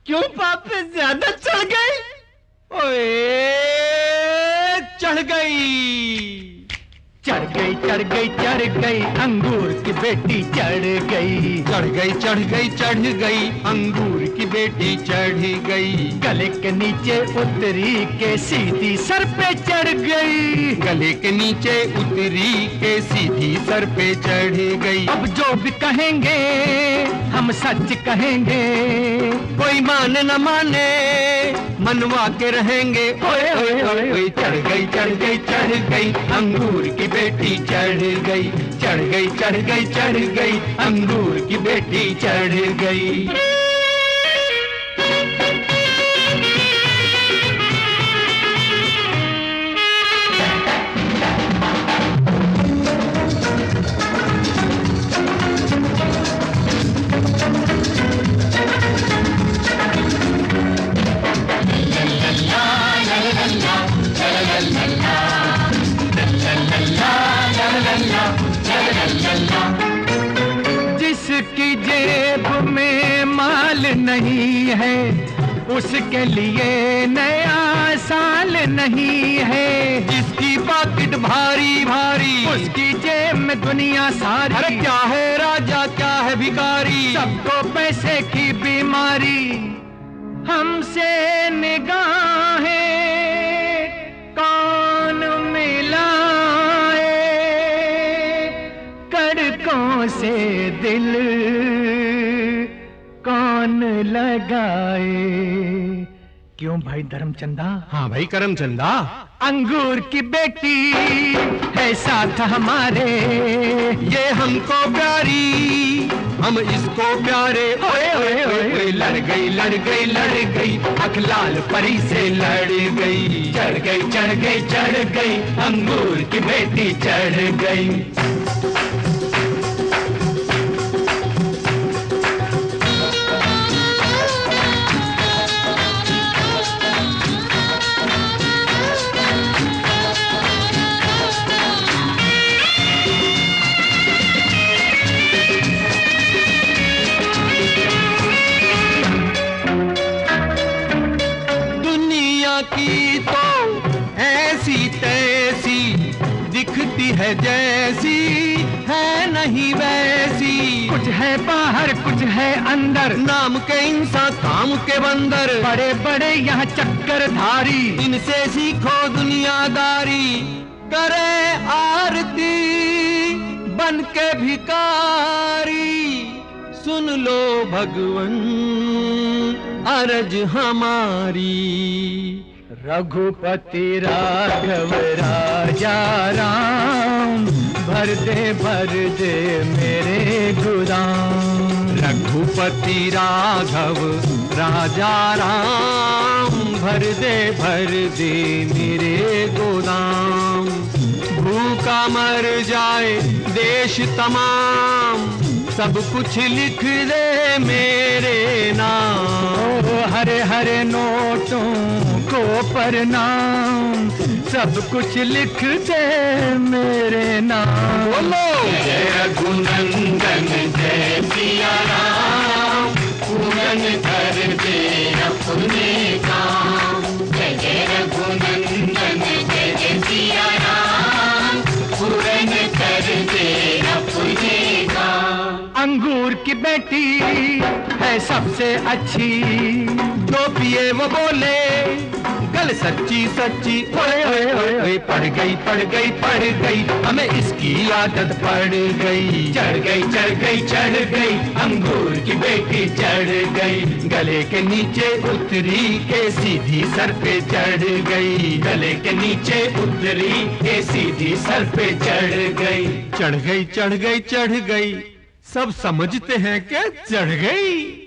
क्यों पाप पे ज्यादा चढ़ गई? ओए चढ़ गई, चढ़ गई, चढ़ गई, चढ़ गई, अंगूर की बेटी चढ़ गई, चढ़ गई, चढ़ गई, चढ़ गई, अंगूर की बेटी चढ़ गई। गले के नीचे उतरी के सीधी सर पे चढ़ गई, गले के नीचे उतरी के सीधी सर पे चढ़ गई। अब जो भी कहेंगे हम सच कहेंगे, कोई माने न माने मनवा के रहेंगे। ओए ओए ओए ओए चढ़ गई, चढ़ गई, चढ़ गई, अंगूर की बेटी चढ़ गई, चढ़ गई, चढ़ गई, चढ़ गई, अंगूर की बेटी चढ़ गई। जिसकी जेब में माल नहीं है उसके लिए नया साल नहीं है, जिसकी पाकिट भारी भारी उसकी जेब में दुनिया सारी। अरे क्या है राजा क्या है भिखारी, सबको पैसे की बीमारी। हमसे निगाहें कौन मिलाए, कड़कों से दिल कौन लगाए। क्यों भाई धर्मचंदा? हाँ भाई करमचंदा। अंगूर की बेटी है साथ हमारे, ये हमको प्यारी हम इसको प्यारे। ओए ओए ओए ओए लड़ गई, लड़ गई, लड़ गई, अखलाल परी से लड़ गई। चढ़ गई, चढ़ गई, चढ़ गई, अंगूर की बेटी चढ़ गई। की तो ऐसी तैसी दिखती है जैसी है नहीं वैसी, कुछ है बाहर कुछ है अंदर, नाम के इंसान काम के बंदर, बड़े बड़े यहाँ चक्कर धारी। इनसे सीखो दुनियादारी, करे आरती बन के भिकारी। सुन लो भगवन अरज हमारी। रघुपति राघव राजा राम, भर दे मेरे गोदाम। रघुपति राघव राजा राम, भर दे मेरे गोदाम। भूखा मर जाए देश तमाम, सब कुछ लिख दे मेरे नाम। हरे हरे नोटों को प्रणाम, सब कुछ लिख दे मेरे नाम। बोलो जय रघुनंदन जय सिया राम, पूरन कर दे अपने काम। जय जय रघुनंदन जय जय सिया राम, पूरन कर दे अपने काम। अंगूर की बेटी है सबसे अच्छी, जो पिए वो बोले गल सच्ची सच्ची। ओए ओए ओए ओए पड़ गई, पड़ गई, पड़ गई, हमें इसकी आदत पड़ गई। चढ़ गई, चढ़ गई, चढ़ गई, अंगूर की बेटी चढ़ गई। गले के नीचे उतरी के सीधी सर पे चढ़ गई, गले के नीचे उतरी के सीधी सर पे चढ़ गई। चढ़ गई, चढ़ गई, चढ़ गई, सब समझते हैं क्या चढ़ गई।